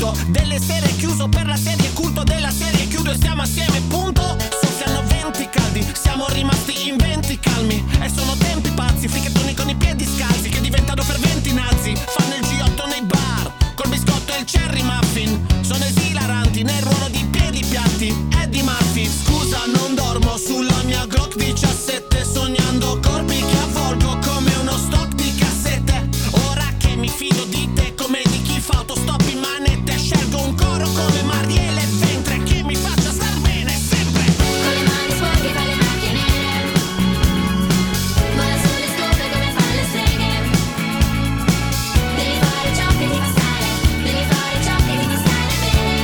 punto. Delle serie chiuso per la serie, culto della serie, chiudo e stiamo assieme, punto. Soffiano venti caldi, siamo rimasti in venti calmi. E sono tempi pazzi, fricchettoni con i piedi scalzi che diventano ferventi nazi. Fanno il G8 nei bar, col biscotto e il cherry muffin. Sono esilaranti nel ruolo di piedi piatti. Eddie Murphy, scusa non dormo sulla mia Glock 17, sognando corpi che avvolgo come uno stock di cassette. Ora che mi fido di te come di chi fa autostop in manette, scelgo un coro come Marielle Ventre che mi faccia star bene sempre. Con le mani sporche fa le macchie nere, vola sulle scopre come fanno le streghe. Devi fare ciò che ti fa stare, devi fare ciò che ti fa stare bene.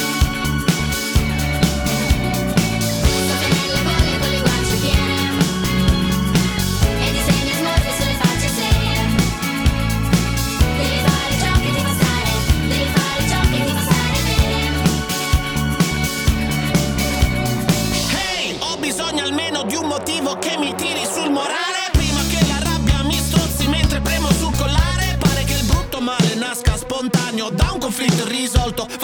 Soffia nelle bolle con le guance piene e disegna smorfie sulle facce serie. Devi fare ciò che ti fa stare, devi fare ciò che ti fa stare bene. Hey, ho bisogno almeno di un motivo che mi tiri sul morale, prima che la rabbia mi strozzi mentre premo sul collare. Pare che il brutto male nasca spontaneo da un conflitto irrisolto,